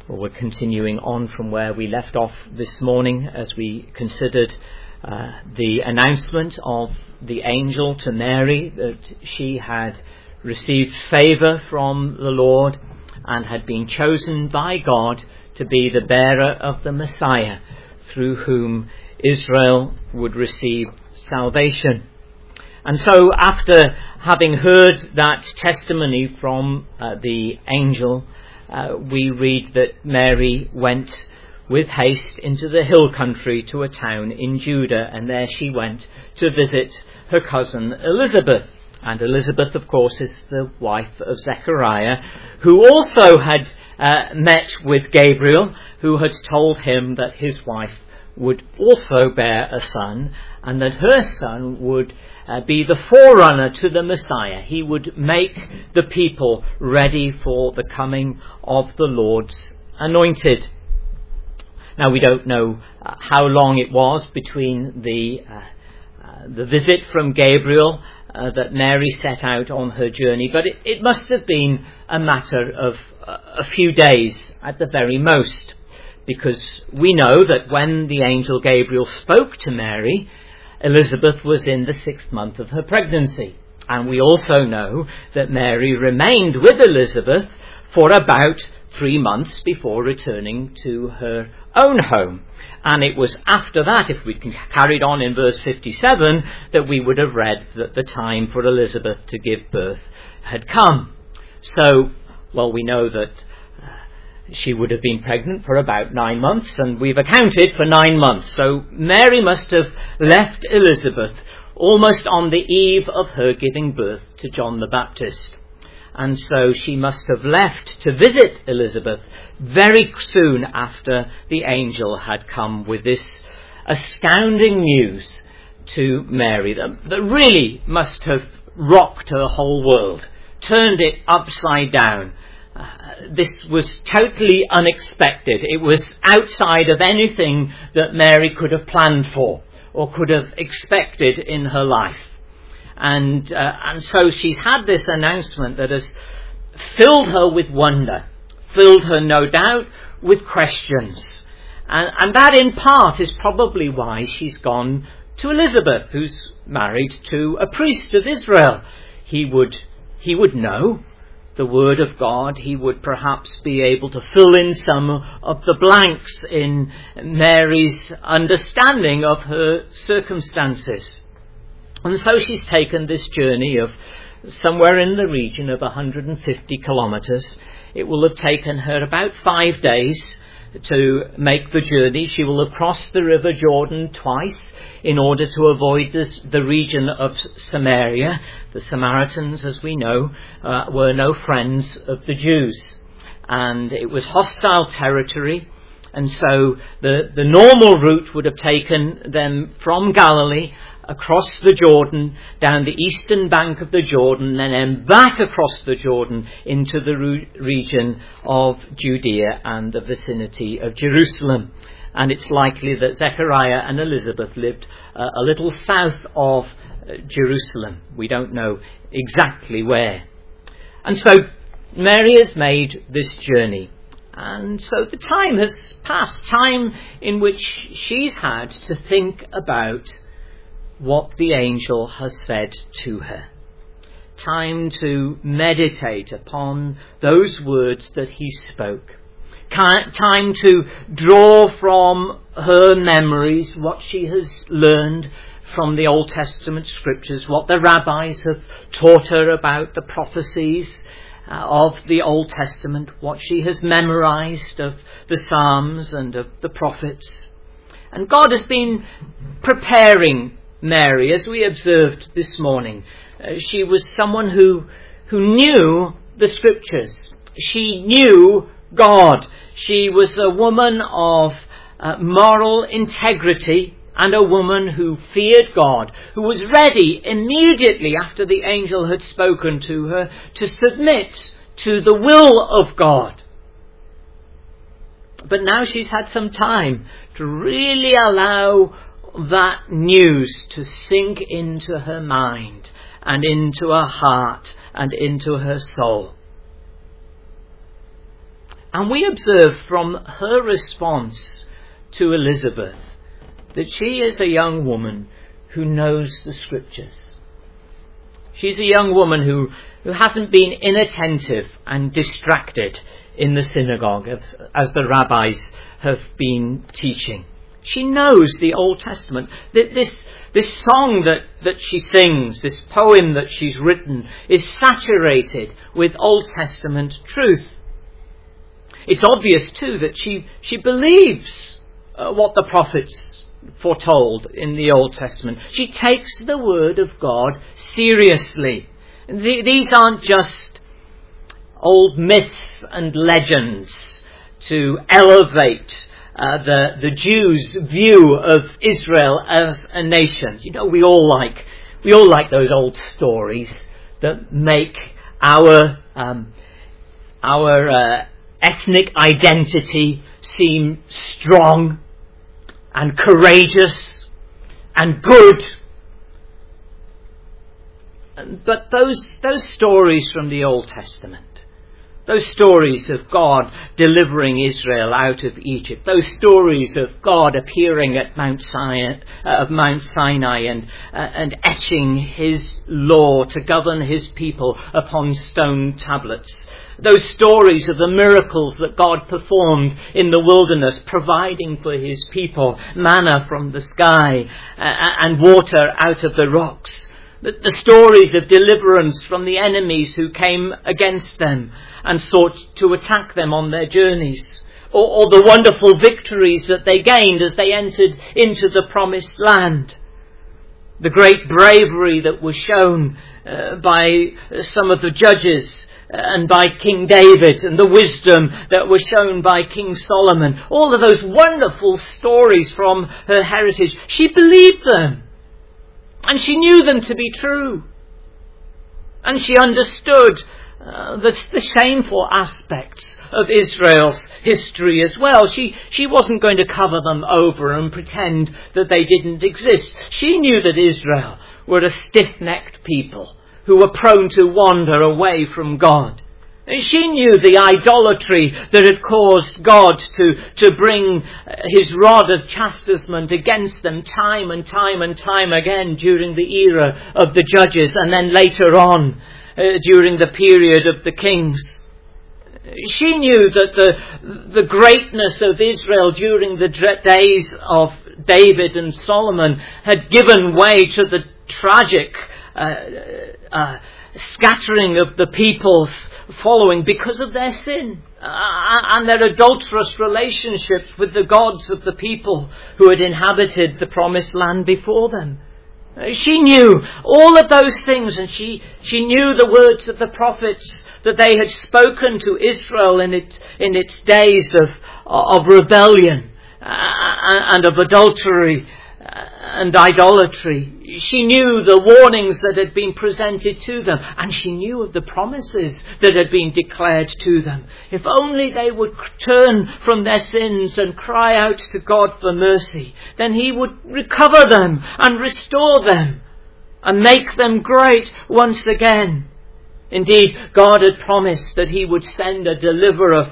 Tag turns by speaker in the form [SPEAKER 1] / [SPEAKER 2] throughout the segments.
[SPEAKER 1] Well, we're continuing on from where we left off this morning as we considered the announcement of the angel to Mary that she had received favour from the Lord and had been chosen by God to be the bearer of the Messiah through whom Israel would receive salvation. And so after having heard that testimony from the angel, we read that Mary went with haste into the hill country to a town in Judah, and there she went to visit her cousin Elizabeth. And Elizabeth, of course, is the wife of Zechariah, who also had met with Gabriel, who had told him that his wife would also bear a son, and that her son would be the forerunner to the Messiah. He would make the people ready for the coming of the Lord's anointed. Now, we don't know how long it was between the visit from Gabriel that Mary set out on her journey, but it must have been a matter of a few days at the very most, because we know that when the angel Gabriel spoke to Mary, Elizabeth was in the 6th month of her pregnancy. And we also know that Mary remained with Elizabeth for about 3 months before returning to her own home. And it was after that, if we carried on in verse 57, that we would have read that the time for Elizabeth to give birth had come. So, well, we know that she would have been pregnant for about 9 months, and we've accounted for 9 months. So Mary must have left Elizabeth almost on the eve of her giving birth to John the Baptist. And so she must have left to visit Elizabeth very soon after the angel had come with this astounding news to Mary that really must have rocked her whole world, turned it upside down. This was totally unexpected. It was outside of anything that Mary could have planned for or could have expected in her life. And so she's had this announcement that has filled her with wonder, filled her no doubt with questions. And that in part is probably why she's gone to Elizabeth, who's married to a priest of Israel. He would know the word of God. He would perhaps be able to fill in some of the blanks in Mary's understanding of her circumstances. And so she's taken this journey of somewhere in the region of 150 kilometres. It will have taken her about 5 days to make the journey. She will have crossed the river Jordan twice in order to avoid the region of Samaria. The Samaritans, as we know, were no friends of the Jews, and it was hostile territory. And so the normal route would have taken them from Galilee across the Jordan, down the eastern bank of the Jordan, and then back across the Jordan into the region of Judea and the vicinity of Jerusalem. And it's likely that Zechariah and Elizabeth lived a little south of Jerusalem. We don't know exactly where. And so Mary has made this journey. And so the time has passed, time in which she's had to think about what the angel has said to her. Time to meditate upon those words that he spoke. Time to draw from her memories what she has learned from the Old Testament scriptures, what the rabbis have taught her about the prophecies of the Old Testament, what she has memorized of the Psalms and of the prophets. And God has been preparing Mary, as we observed this morning. She was someone who knew the scriptures. She knew God. She was a woman of moral integrity and a woman who feared God, who was ready immediately after the angel had spoken to her to submit to the will of God. But now she's had some time to really allow that news to sink into her mind and into her heart and into her soul. And we observe from her response to Elizabeth that she is a young woman who knows the Scriptures. She's a young woman who hasn't been inattentive and distracted in the synagogue as the rabbis have been teaching. She knows the Old Testament. This song that she sings, this poem that she's written, is saturated with Old Testament truth. It's obvious too that she believes what the prophets foretold in the Old Testament. She takes the word of God seriously. These aren't just old myths and legends to elevate the Jews' view of Israel as a nation. You know, we all like those old stories that make our ethnic identity seem strong and courageous and good. But those stories from the Old Testament, those stories of God delivering Israel out of Egypt, those stories of God appearing at Mount Sinai and etching his law to govern his people upon stone tablets, those stories of the miracles that God performed in the wilderness, providing for his people manna from the sky and water out of the rocks, the stories of deliverance from the enemies who came against them and sought to attack them on their journeys, or the wonderful victories that they gained as they entered into the promised land, the great bravery that was shown by some of the judges and by King David, and the wisdom that was shown by King Solomon. All of those wonderful stories from her heritage. She believed them, and she knew them to be true, and she understood the shameful aspects of Israel's history as well. She wasn't going to cover them over and pretend that they didn't exist. She knew that Israel were a stiff-necked people who were prone to wander away from God. She knew the idolatry that had caused God to bring his rod of chastisement against them time and time again during the era of the judges, and then later on during the period of the kings. She knew that the greatness of Israel during the days of David and Solomon had given way to the tragic scattering of the peoples following because of their sin and their adulterous relationships with the gods of the people who had inhabited the promised land before them. She knew all of those things, and she knew the words of the prophets that they had spoken to Israel in its days of rebellion and of adultery and idolatry. She knew the warnings that had been presented to them, and she knew of the promises that had been declared to them. If only they would turn from their sins and cry out to God for mercy, then he would recover them and restore them and make them great once again. Indeed, God had promised that he would send a deliverer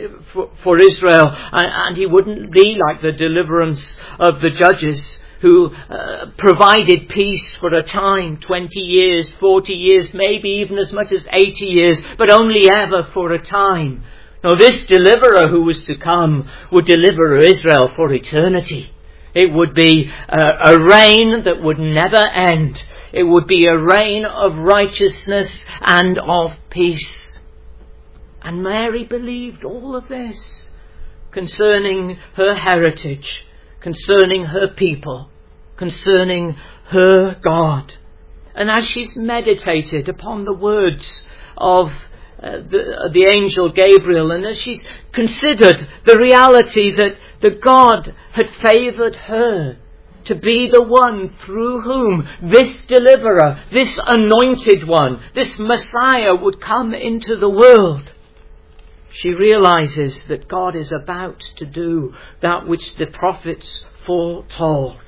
[SPEAKER 1] for Israel, and he wouldn't be like the deliverance of the judges, who provided peace for a time, 20 years, 40 years, maybe even as much as 80 years, but only ever for a time. Now, this deliverer who was to come would deliver Israel for eternity. It would be a reign that would never end. It would be a reign of righteousness and of peace. And Mary believed all of this concerning her heritage, concerning her people, concerning her God. And as she's meditated upon the words of the angel Gabriel, and as she's considered the reality that God had favoured her to be the one through whom this deliverer, this anointed one, this Messiah would come into the world, she realizes that God is about to do that which the prophets foretold.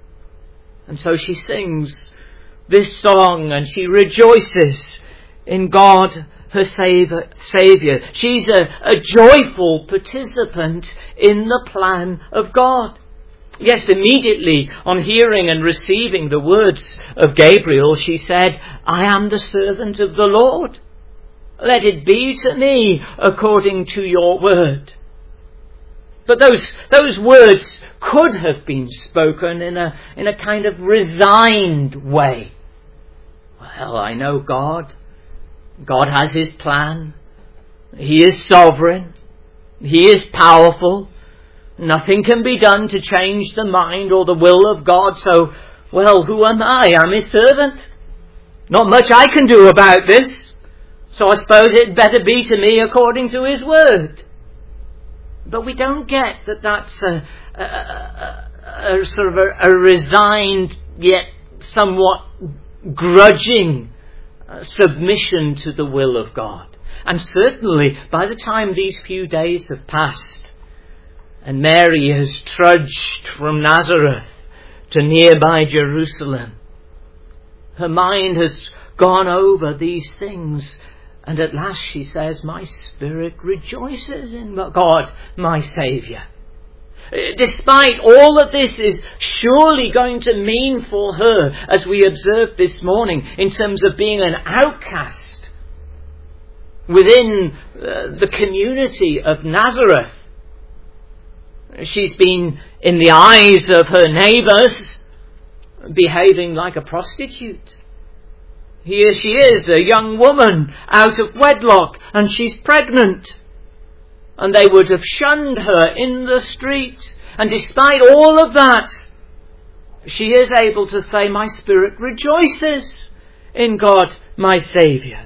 [SPEAKER 1] And so she sings this song, and she rejoices in God her Saviour. She's a joyful participant in the plan of God. Yes, immediately on hearing and receiving the words of Gabriel, she said, I am the servant of the Lord. Let it be to me according to your word. But those words could have been spoken in a kind of resigned way. Well, I know God. God has his plan. He is sovereign. He is powerful. Nothing can be done to change the mind or the will of God. So, well, who am I? I'm his servant. Not much I can do about this. So I suppose it better be to me according to his word. But we don't get that that's a sort of a resigned yet somewhat grudging submission to the will of God. And certainly by the time these few days have passed and Mary has trudged from Nazareth to nearby Jerusalem, her mind has gone over these things, and at last she says, my spirit rejoices in God, my Saviour. Despite all that this is surely going to mean for her, as we observed this morning, in terms of being an outcast within the community of Nazareth. She's been, in the eyes of her neighbours, behaving like a prostitute. Here she is, a young woman out of wedlock, and she's pregnant. And they would have shunned her in the street. And despite all of that, she is able to say, my spirit rejoices in God, my Saviour.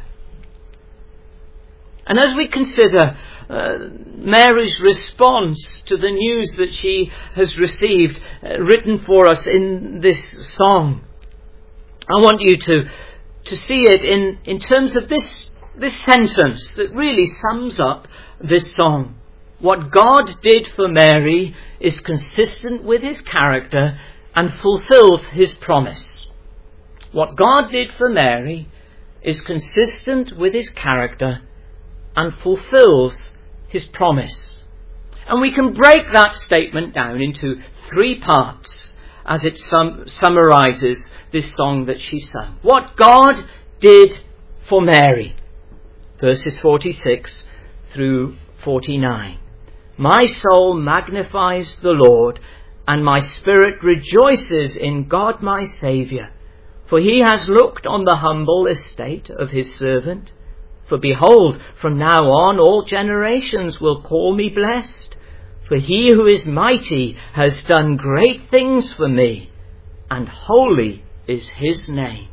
[SPEAKER 1] And as we consider Mary's response to the news that she has received, written for us in this song, I want you to see it in terms of this sentence that really sums up this song. What God did for Mary is consistent with his character and fulfills his promise. What God did for Mary is consistent with his character and fulfills his promise. And we can break that statement down into three parts as it summarizes this song that she sang. What God did for Mary. Verses 46 through 49. My soul magnifies the Lord, and my spirit rejoices in God my Saviour. For he has looked on the humble estate of his servant. For behold, from now on all generations will call me blessed. For he who is mighty has done great things for me, and holy is his name.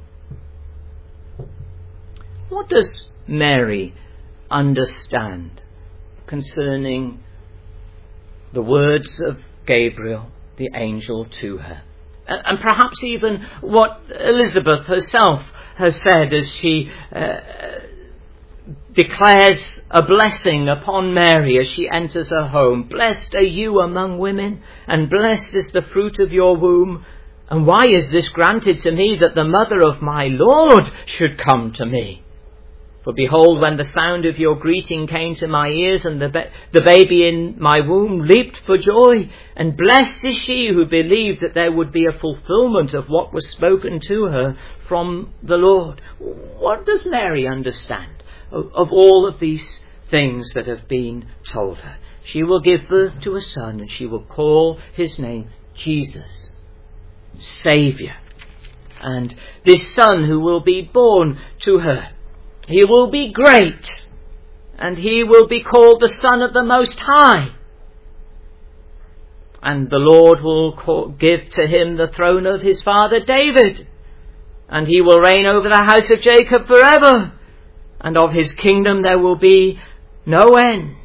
[SPEAKER 1] What does Mary understand concerning the words of Gabriel, the angel, to her? And perhaps even what Elizabeth herself has said as she declares a blessing upon Mary as she enters her home. Blessed are you among women, and blessed is the fruit of your womb. And why is this granted to me, that the mother of my Lord should come to me? For behold, when the sound of your greeting came to my ears, and the baby in my womb leaped for joy. And blessed is she who believed that there would be a fulfillment of what was spoken to her from the Lord. What does Mary understand of all of these things that have been told her? She will give birth to a son, and she will call his name Jesus, Saviour. And this son who will be born to her, he will be great, and he will be called the Son of the Most High. And the Lord will give to him the throne of his father David, and he will reign over the house of Jacob forever, and of his kingdom there will be no end.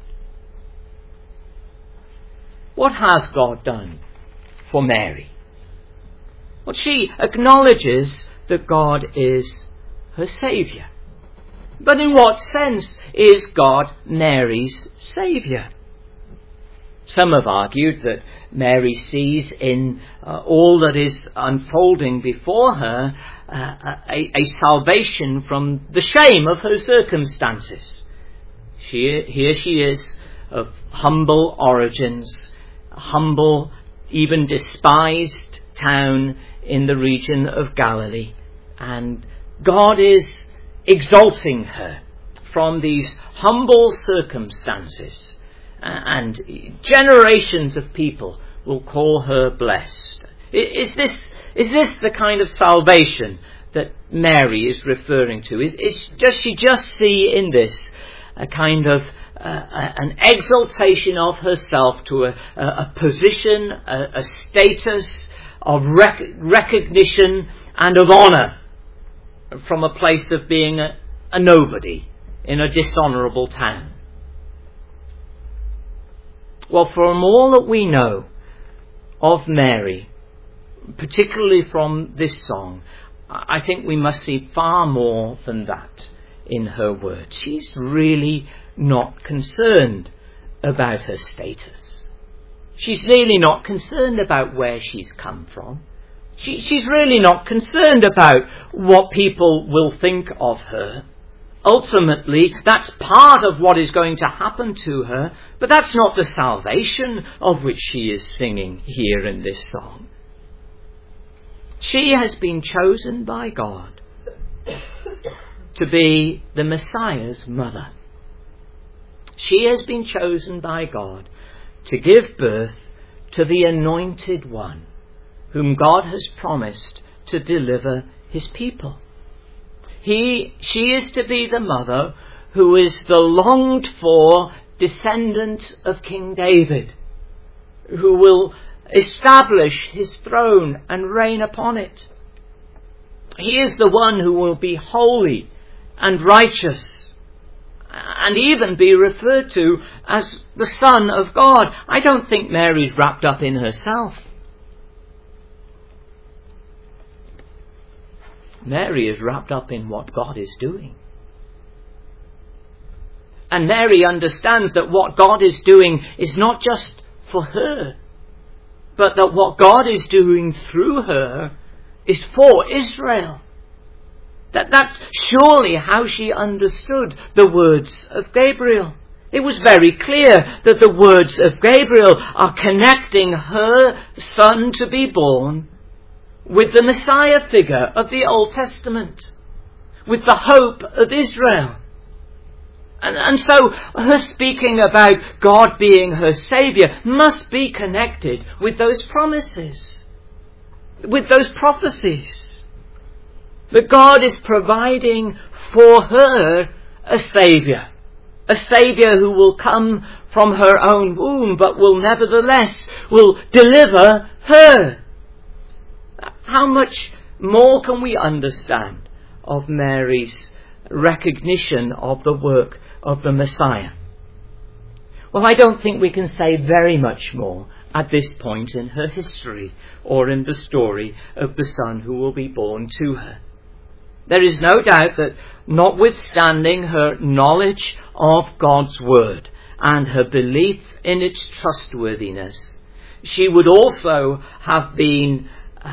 [SPEAKER 1] What has God done for Mary? Well, she acknowledges that God is her Saviour. But in what sense is God Mary's Saviour? Some have argued that Mary sees in all that is unfolding before her a salvation from the shame of her circumstances. Here she is, of humble origins, humble, even despised town in the region of Galilee. And God is exalting her from these humble circumstances. And generations of people will call her blessed. Is this the kind of salvation that Mary is referring to? Does she just see in this a kind of an exaltation of herself to a position, a status of recognition and of honour, from a place of being a nobody in a dishonourable town? Well, from all that we know of Mary, particularly from this song, I think we must see far more than that in her words. She's really not concerned about her status. She's really not concerned about where she's come from. She's really not concerned about what people will think of her. Ultimately, that's part of what is going to happen to her, but that's not the salvation of which she is singing here in this song. She has been chosen by God to be the Messiah's mother. She has been chosen by God to give birth to the Anointed One, whom God has promised to deliver his people. She is to be the mother who is the longed for descendant of King David, who will establish his throne and reign upon it. He is the one who will be holy and righteous, and even be referred to as the Son of God. I don't think Mary's wrapped up in herself. Mary is wrapped up in what God is doing. And Mary understands that what God is doing is not just for her, but that what God is doing through her is for Israel. That's surely how she understood the words of Gabriel. It was very clear that the words of Gabriel are connecting her son to be born with the Messiah figure of the Old Testament, with the hope of Israel. And so her speaking about God being her Saviour must be connected with those promises, with those prophecies, that God is providing for her a Saviour who will come from her own womb, but will nevertheless deliver her. How much more can we understand of Mary's recognition of the work of the Messiah? Well, I don't think we can say very much more at this point in her history or in the story of the Son who will be born to her. There is no doubt that, notwithstanding her knowledge of God's Word and her belief in its trustworthiness, she would also have been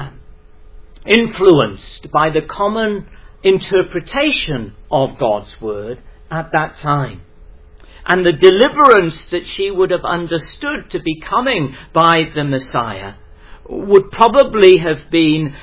[SPEAKER 1] influenced by the common interpretation of God's Word at that time. And the deliverance that she would have understood to be coming by the Messiah would probably have been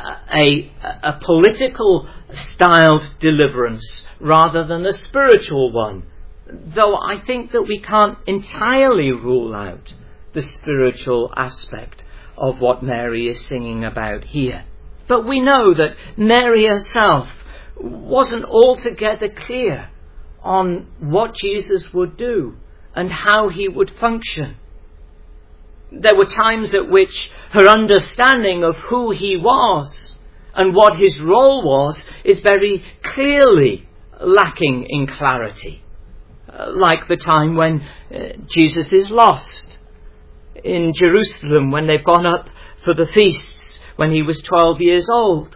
[SPEAKER 1] a political styled deliverance rather than a spiritual one. Though I think that we can't entirely rule out the spiritual aspect of what Mary is singing about here. But we know that Mary herself wasn't altogether clear on what Jesus would do and how he would function. There were times at which her understanding of who he was and what his role was is very clearly lacking in clarity. Like the time when Jesus is lost in Jerusalem, when they've gone up for the feasts when he was 12 years old.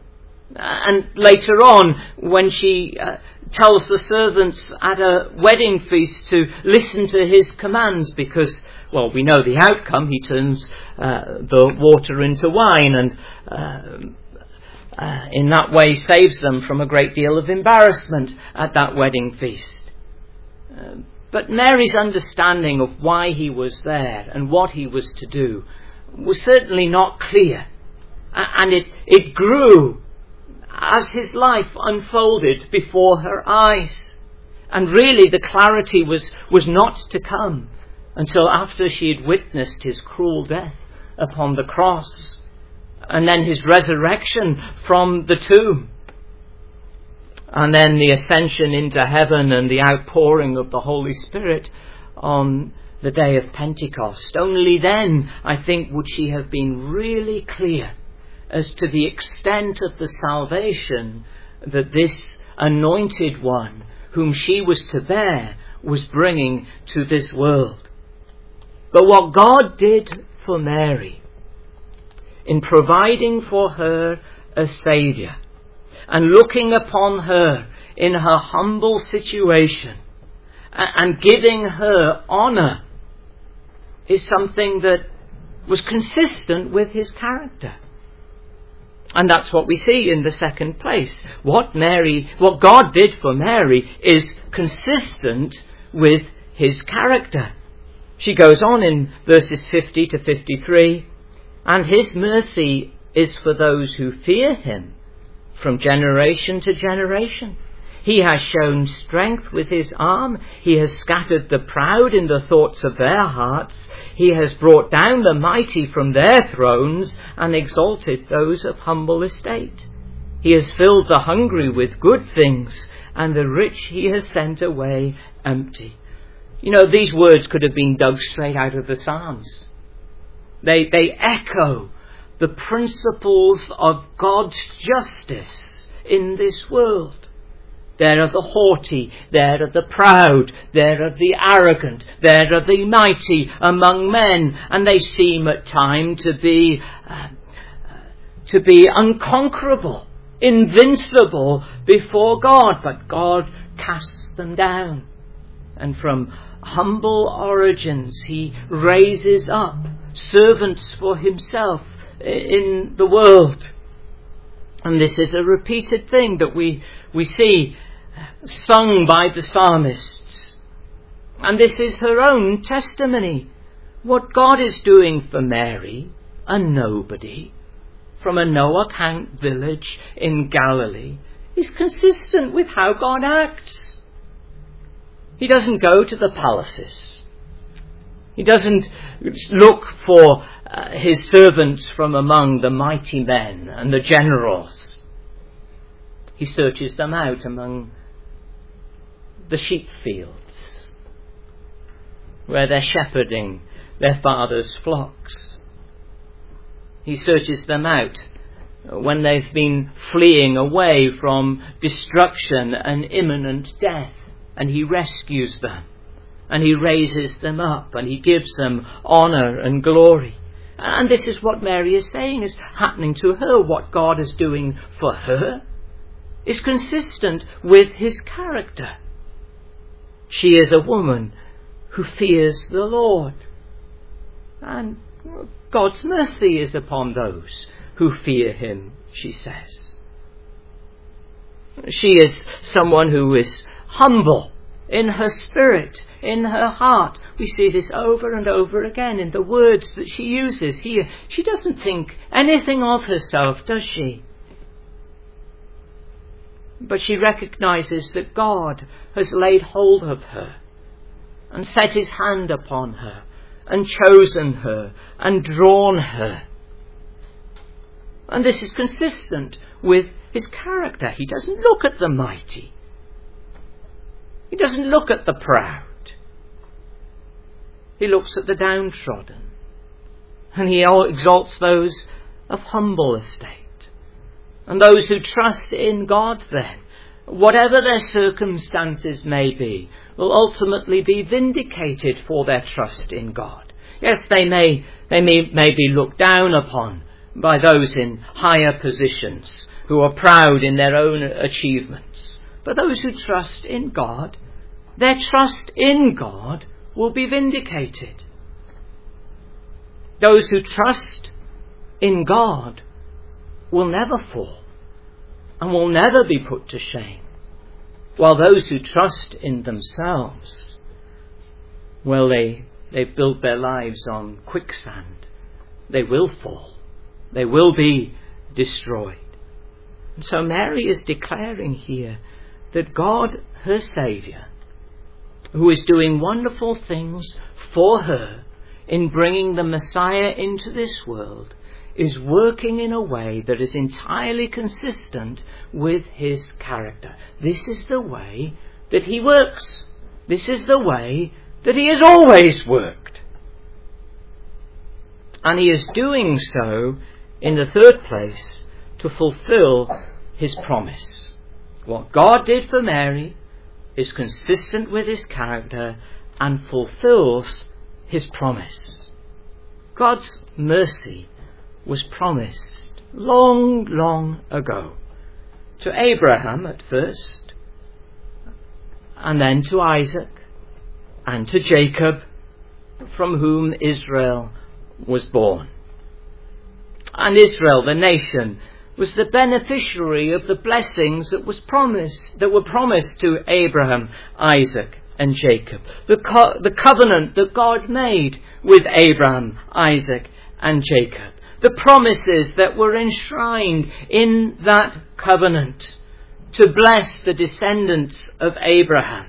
[SPEAKER 1] And later on, when she tells the servants at a wedding feast to listen to his commands because well, we know the outcome. He turns the water into wine and in that way saves them from a great deal of embarrassment at that wedding feast. But Mary's understanding of why he was there and what he was to do was certainly not clear. And it grew as his life unfolded before her eyes. And really the clarity was not to come until after she had witnessed his cruel death upon the cross and then his resurrection from the tomb. And then the ascension into heaven and the outpouring of the Holy Spirit on the day of Pentecost. Only then, I think, would she have been really clear as to the extent of the salvation that this anointed one, whom she was to bear, was bringing to this world. But what God did for Mary in providing for her a Saviour, and looking upon her in her humble situation and giving her honour, is something that was consistent with his character. And that's what we see in the second place. What God did for Mary is consistent with his character. She goes on in verses 50 to 53, and his mercy is for those who fear him from generation to generation. He has shown strength with his arm. He has scattered the proud in the thoughts of their hearts. He has brought down the mighty from their thrones and exalted those of humble estate. He has filled the hungry with good things, and the rich he has sent away empty. You know, these words could have been dug straight out of the Psalms. They echo the principles of God's justice in this world. There are the haughty, there are the proud, there are the arrogant, there are the mighty among men, and they seem at times to be unconquerable, invincible before God, but God casts them down. And from humble origins he raises up servants for himself in the world. And this is a repeated thing that we see sung by the psalmists. And this is her own testimony. What God is doing for Mary, a nobody, from a no-account village in Galilee, is consistent with how God acts. He doesn't go to the palaces. He doesn't look for his servants from among the mighty men and the generals. He searches them out among the sheep fields, where they're shepherding their father's flocks. He searches them out when they've been fleeing away from destruction and imminent death, and he rescues them, and he raises them up, and he gives them honour and glory. And this is what Mary is saying is happening to her. What God is doing for her is consistent with his character. She is a woman who fears the Lord. And God's mercy is upon those who fear him, she says. She is someone who is humble in her spirit, in her heart. We see this over and over again in the words that she uses here. She doesn't think anything of herself, does she? But she recognizes that God has laid hold of her and set his hand upon her and chosen her and drawn her. And this is consistent with his character. He doesn't look at the mighty. He doesn't look at the proud. He looks at the downtrodden. And he exalts those of humble estate. And those who trust in God then, whatever their circumstances may be, will ultimately be vindicated for their trust in God. Yes, they may be looked down upon by those in higher positions who are proud in their own achievements. But those who trust in God, their trust in God will be vindicated. Those who trust in God will never fall and will never be put to shame. While those who trust in themselves, well, they've built their lives on quicksand. They will fall. They will be destroyed. And so Mary is declaring here that God, her Saviour, who is doing wonderful things for her in bringing the Messiah into this world, is working in a way that is entirely consistent with his character. This is the way that he works. This is the way that he has always worked. And he is doing so, in the third place, to fulfill his promise. What God did for Mary is consistent with his character and fulfills his promise. God's mercy was promised long, long ago to Abraham at first, and then to Isaac and to Jacob, from whom Israel was born. And Israel, the nation, was the beneficiary of the blessings that were promised to Abraham, Isaac, and Jacob. The covenant that God made with Abraham, Isaac, and Jacob. The promises that were enshrined in that covenant to bless the descendants of Abraham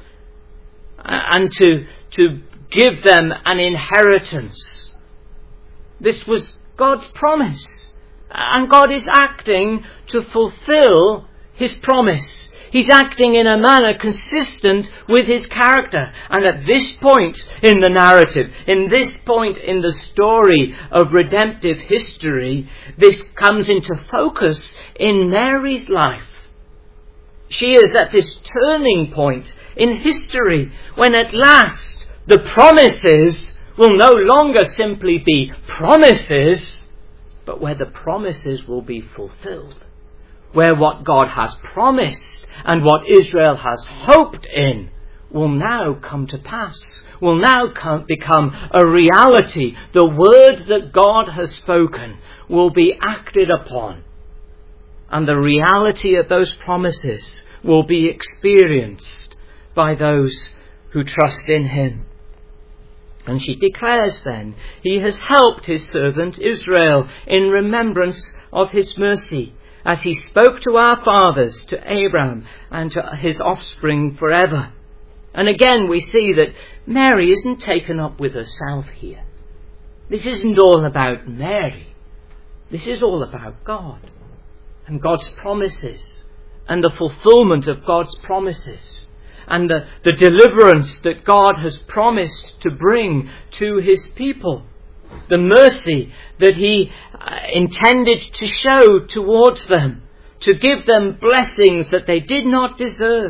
[SPEAKER 1] and to give them an inheritance. This was God's promise, and God is acting to fulfill his promise. He's acting in a manner consistent with his character. And at this point in the narrative, in this point in the story of redemptive history, this comes into focus in Mary's life. She is at this turning point in history when at last the promises will no longer simply be promises, but where the promises will be fulfilled. Where what God has promised and what Israel has hoped in will now come to pass, will now become a reality. The word that God has spoken will be acted upon, and the reality of those promises will be experienced by those who trust in him. And she declares then, he has helped his servant Israel in remembrance of his mercy, as he spoke to our fathers, to Abraham, and to his offspring forever. And again we see that Mary isn't taken up with herself here. This isn't all about Mary. This is all about God and God's promises and the fulfillment of God's promises and the deliverance that God has promised to bring to his people. The mercy that he intended to show towards them, to give them blessings that they did not deserve.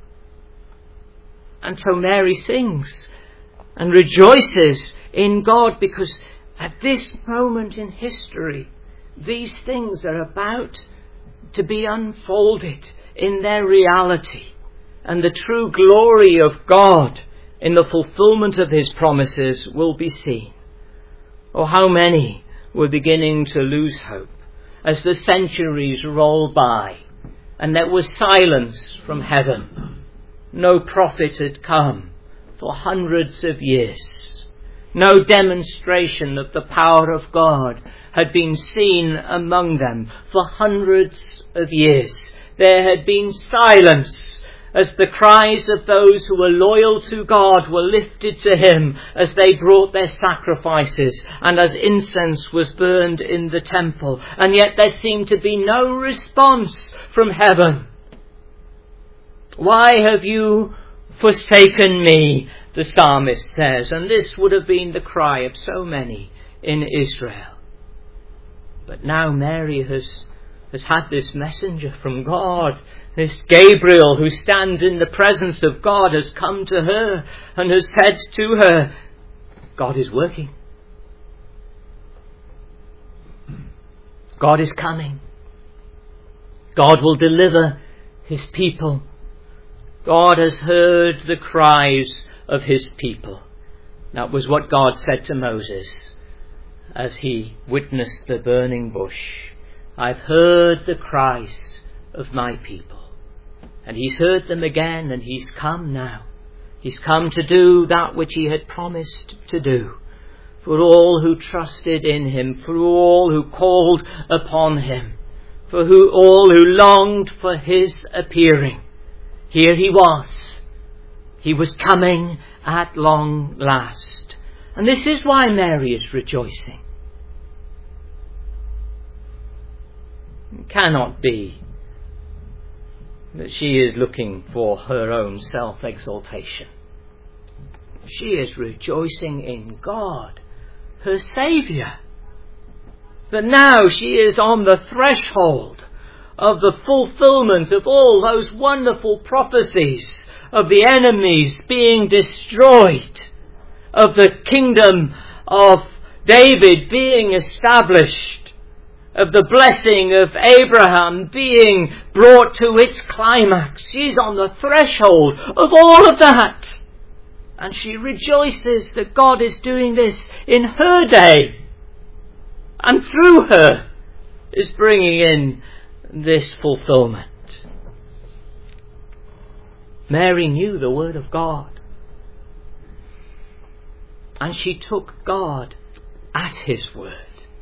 [SPEAKER 1] And so Mary sings and rejoices in God, because at this moment in history, these things are about to be unfolded in their reality, and the true glory of God in the fulfillment of his promises will be seen. Oh, how many were beginning to lose hope as the centuries rolled by and there was silence from heaven. No prophet had come for hundreds of years. No demonstration of the power of God had been seen among them for hundreds of years. There had been silence as the cries of those who were loyal to God were lifted to him as they brought their sacrifices and as incense was burned in the temple. And yet there seemed to be no response from heaven. Why have you forsaken me? The psalmist says. And this would have been the cry of so many in Israel. But now Mary has had this messenger from God. This Gabriel, who stands in the presence of God, has come to her and has said to her, God is working. God is coming. God will deliver his people. God has heard the cries of his people. That was what God said to Moses. as he witnessed the burning bush, I've heard the cries of my people. And he's heard them again, and he's come now. He's come to do that which he had promised to do. For all who trusted in him, for all who called upon him, for all who longed for his appearing. Here he was. He was coming at long last. And this is why Mary is rejoicing. It cannot be that she is looking for her own self-exaltation. She is rejoicing in God, her Saviour. That now she is on the threshold of the fulfillment of all those wonderful prophecies of the enemies being destroyed, of the kingdom of David being established, of the blessing of Abraham being brought to its climax. She's on the threshold of all of that. And she rejoices that God is doing this in her day. And through her is bringing in this fulfillment. Mary knew the word of God. And she took God at his word.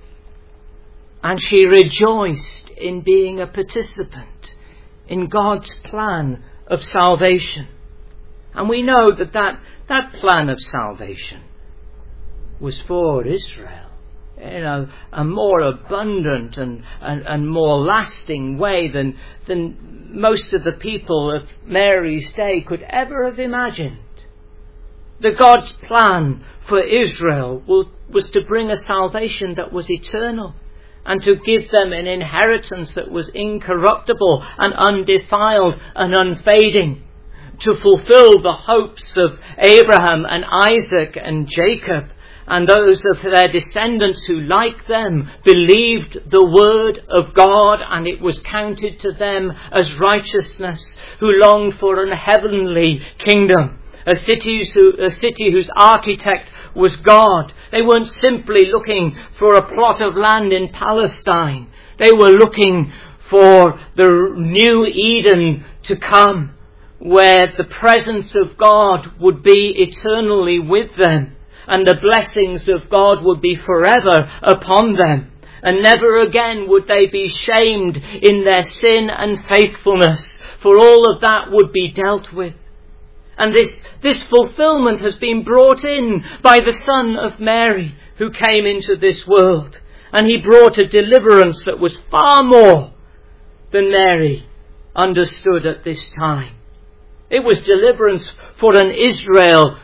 [SPEAKER 1] And she rejoiced in being a participant in God's plan of salvation. And we know that plan of salvation was for Israel in a more abundant and more lasting way than most of the people of Mary's day could ever have imagined. That God's plan for Israel was to bring a salvation that was eternal, and to give them an inheritance that was incorruptible and undefiled and unfading, to fulfill the hopes of Abraham and Isaac and Jacob and those of their descendants who, like them, believed the word of God and it was counted to them as righteousness, who longed for an heavenly kingdom, a city whose architect was God. They weren't simply looking for a plot of land in Palestine. They were looking for the new Eden to come, where the presence of God would be eternally with them, and the blessings of God would be forever upon them. And never again would they be shamed in their sin and faithfulness, for all of that would be dealt with. And this fulfillment has been brought in by the Son of Mary, who came into this world. And he brought a deliverance that was far more than Mary understood at this time. It was deliverance for an Israel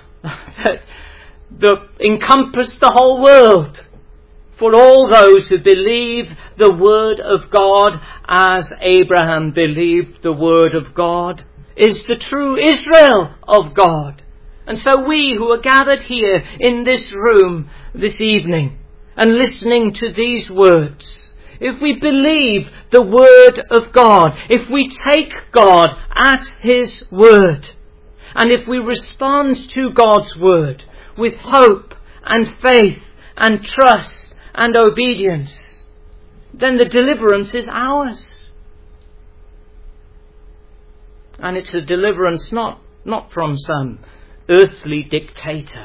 [SPEAKER 1] that encompassed the whole world. For all those who believe the word of God as Abraham believed the word of God, is the true Israel of God. And so we who are gathered here in this room this evening and listening to these words, if we believe the word of God, if we take God at his word, and if we respond to God's word with hope and faith and trust and obedience, then the deliverance is ours. And it's a deliverance not from some earthly dictator,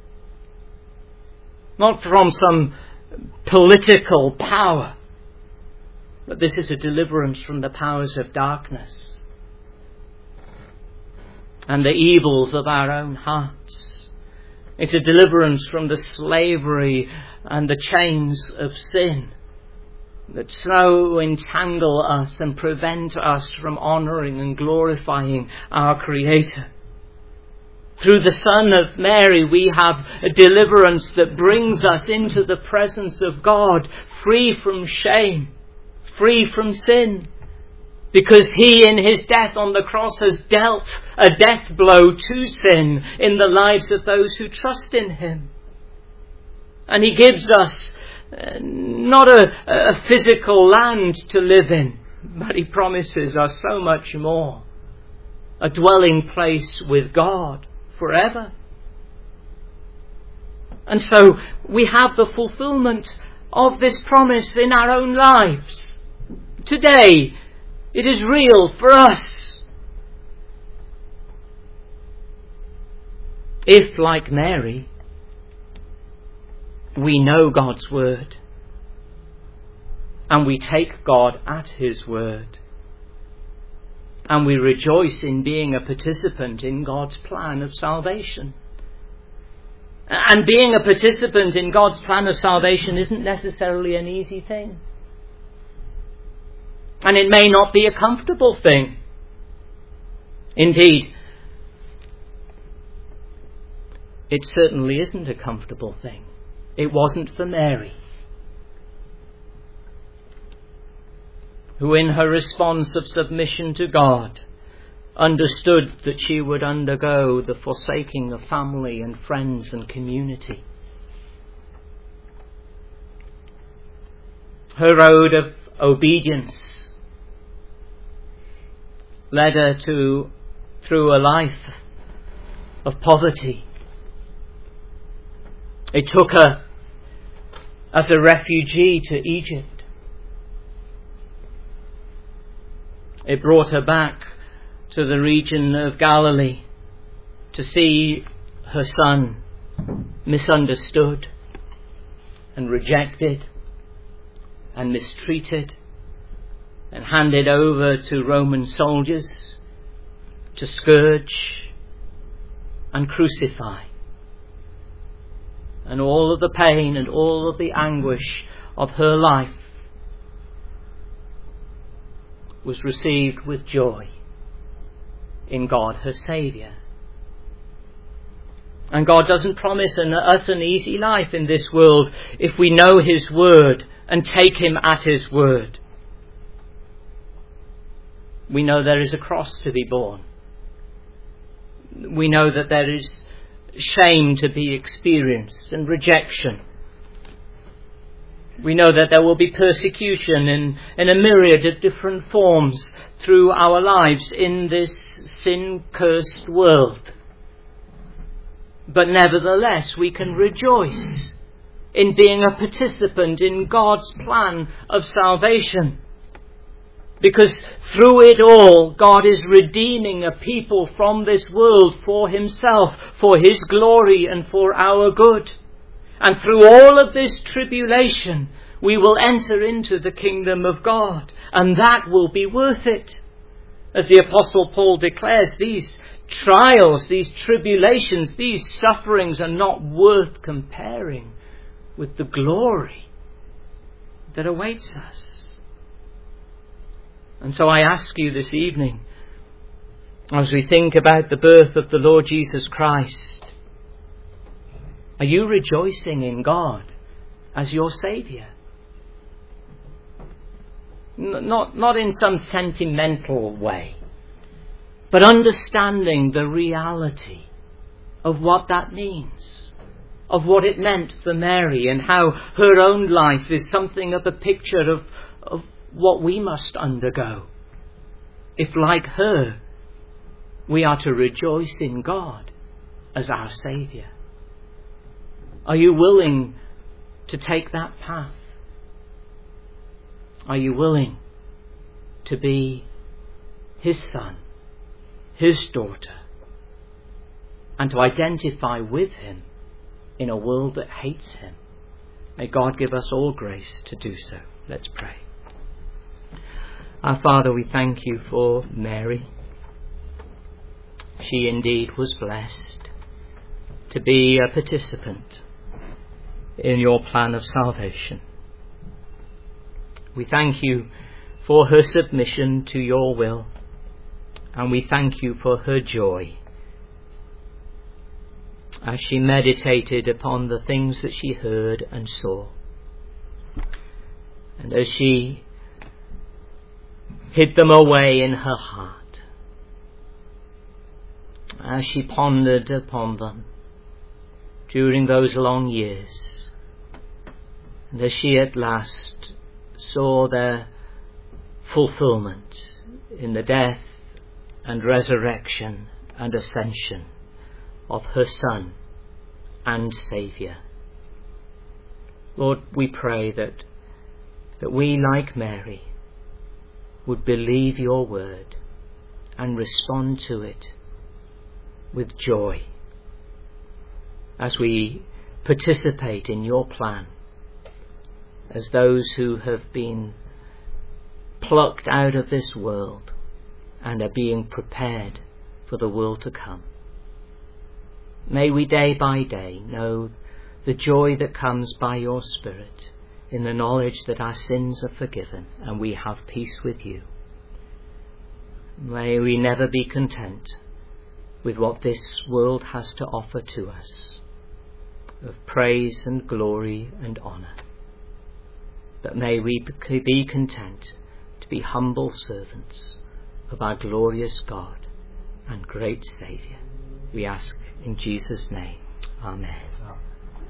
[SPEAKER 1] not from some political power, but this is a deliverance from the powers of darkness and the evils of our own hearts. It's a deliverance from the slavery and the chains of sin that so entangle us and prevent us from honouring and glorifying our Creator. Through the Son of Mary, we have a deliverance that brings us into the presence of God, free from shame, free from sin, because he in his death on the cross has dealt a death blow to sin in the lives of those who trust in him. And he gives us not a physical land to live in, but he promises us so much more. A dwelling place with God forever. And so we have the fulfillment of this promise in our own lives. Today, it is real for us. If, like Mary, we know God's word and we take God at his word and we rejoice in being a participant in God's plan of salvation. And being a participant in God's plan of salvation isn't necessarily an easy thing. And it may not be a comfortable thing. Indeed, it certainly isn't a comfortable thing. It wasn't for Mary, who in her response of submission to God understood that she would undergo the forsaking of family and friends and community. Her road of obedience led her through a life of poverty. It took her as a refugee to Egypt. It brought her back to the region of Galilee to see her son misunderstood and rejected and mistreated and handed over to Roman soldiers to scourge and crucify. And all of the pain and all of the anguish of her life was received with joy in God, her Saviour. And God doesn't promise us an easy life in this world if we know his word and take him at his word. We know there is a cross to be borne. We know that there is shame to be experienced and rejection. We know that there will be persecution in a myriad of different forms through our lives in this sin-cursed world. But nevertheless, we can rejoice in being a participant in God's plan of salvation. Because through it all, God is redeeming a people from this world for himself, for his glory and for our good. And through all of this tribulation, we will enter into the kingdom of God. And that will be worth it. As the Apostle Paul declares, these trials, these tribulations, these sufferings are not worth comparing with the glory that awaits us. And so I ask you this evening, as we think about the birth of the Lord Jesus Christ, are you rejoicing in God as your Saviour? Not in some sentimental way, but understanding the reality of what that means, of what it meant for Mary and how her own life is something of a picture of what we must undergo if, like her, we are to rejoice in God as our Saviour. Are you willing to take that path? Are you willing to be his son, his daughter, and to identify with him in a world that hates him? May God give us all grace to do so. Let's pray. Our Father, we thank you for Mary. She indeed was blessed to be a participant in your plan of salvation. We thank you for her submission to your will, and we thank you for her joy as she meditated upon the things that she heard and saw, and as she hid them away in her heart, as she pondered upon them during those long years, and as she at last saw their fulfillment in the death and resurrection and ascension of her Son and Saviour, Lord, we pray that we, like Mary, would believe your word and respond to it with joy as we participate in your plan, as those who have been plucked out of this world and are being prepared for the world to come. May we day by day know the joy that comes by your Spirit in the knowledge that our sins are forgiven and we have peace with you. May we never be content with what this world has to offer to us of praise and glory and honour, but may we be content to be humble servants of our glorious God and great Saviour. We ask in Jesus' name. Amen.